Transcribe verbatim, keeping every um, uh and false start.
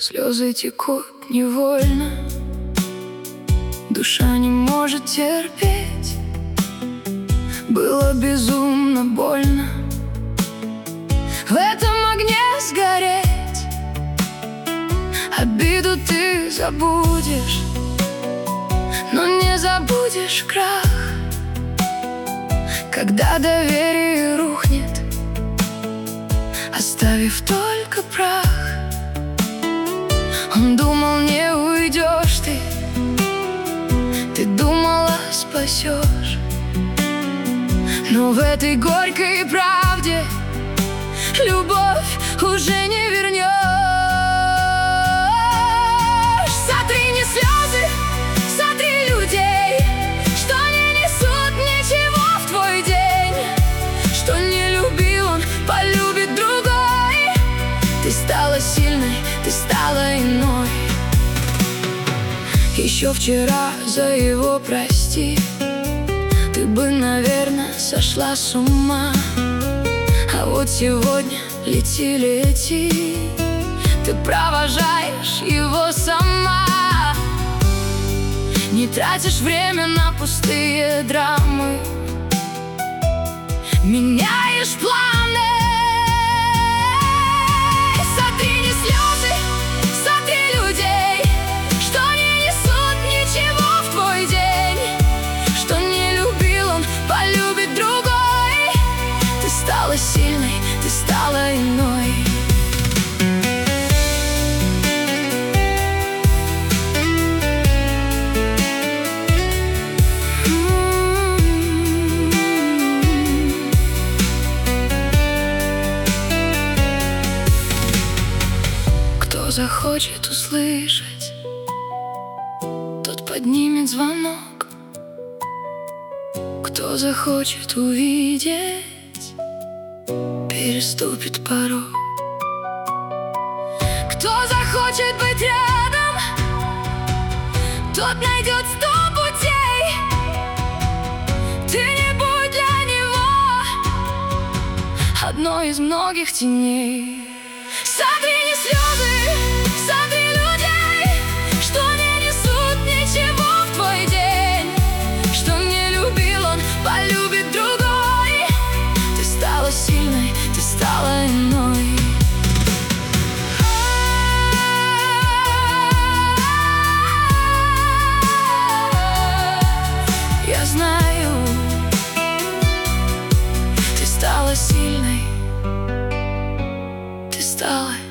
Слезы текут невольно, душа не может терпеть. Было безумно больно в этом огне сгореть. Обиду ты забудешь, но не забудешь крах, когда доверие рухнет, оставив только прах. Он думал, не уйдешь ты, ты думала, спасешь, но в этой горькой правде любовь уже не вернешь. Сотри не слезы, сотри людей, что не несут ничего в твой день, что не любил он, полюбит другой. Ты стала сильной, ты стала иной. Еще вчера за его прости ты бы, наверное, сошла с ума. А вот сегодня лети, лети, ты провожаешь его сама. Не тратишь время на пустые драмы, меняешь планы. Сотри не слезы, сотри людей, что не несут ничего в твой день, что не любил он, полюбит другой. Ты стала сильной, ты стала иной. Кто захочет услышать, тот поднимет звонок. Кто захочет увидеть, переступит порог. Кто захочет быть рядом, тот найдет сто путей. Ты не будь для него одной из многих теней. Сотри не слезы, сотри людей, что не несут ничего в твой день, что не любил он, полюбит другой. Ты стала сильной, ты стала иной. Я знаю, ты стала сильной, ты стала